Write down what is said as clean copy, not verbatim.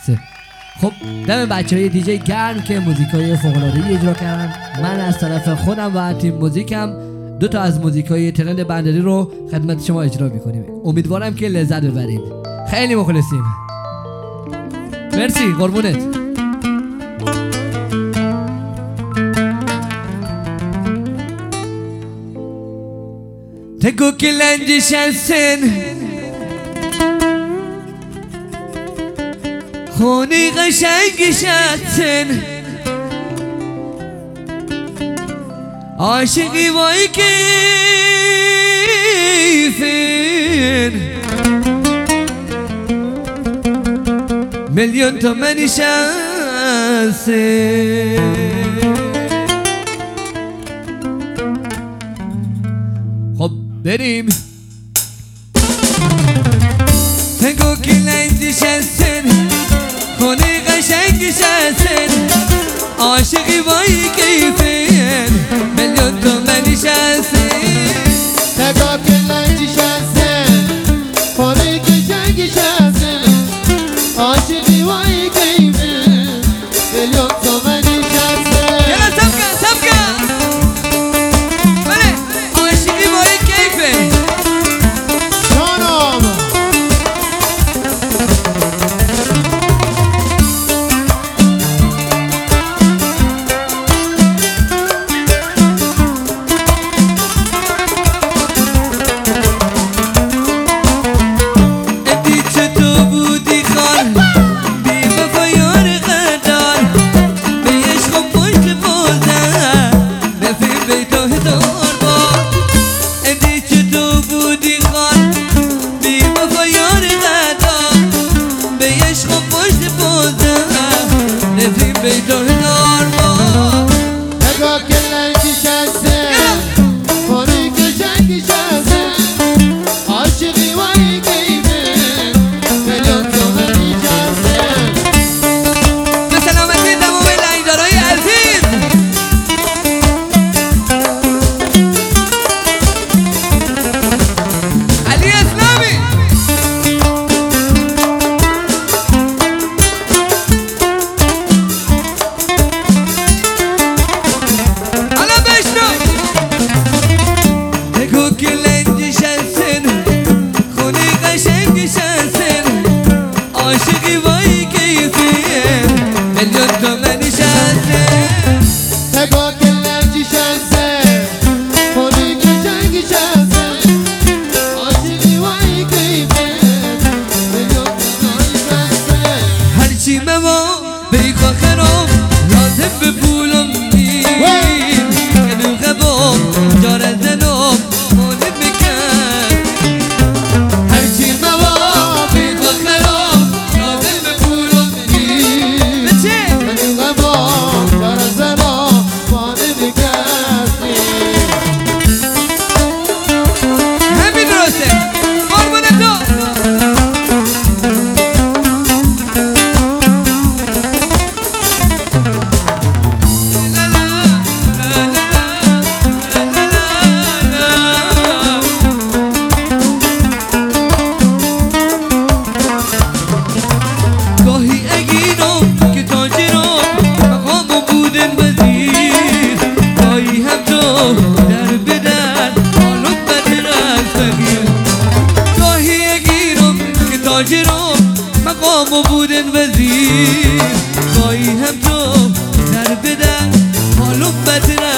سه. خب دم بچهای دیجی گرم که موزیکای فوق‌العاده‌ای اجرا کردن. من از طرف خودم و تیم موزیکم 2 تا از موزیکای ترند بندری رو خدمت شما اجرا می‌کنیم. امیدوارم که لذت ببرید. خیلی مخلصیم. مرسی، قربونت. تگو که لنجش هستن خونی قشنگش هستن عاشقی وای کیفن میلیون تومنش هستن. خب بریم. تگو که لنجش هستن خونه قشنگش هستن عاشقی وای کیفن میلیون تومنش هستن. تگو که لنجش هستن خونه قشنگش هستن عاشقی وای کیفن میلیون تومنش هستن. یلا سبکه سبکه بله عاشقی وای کیفن جانم. مقام بودن وزیر گاهی هم تو در بدن حالو بدن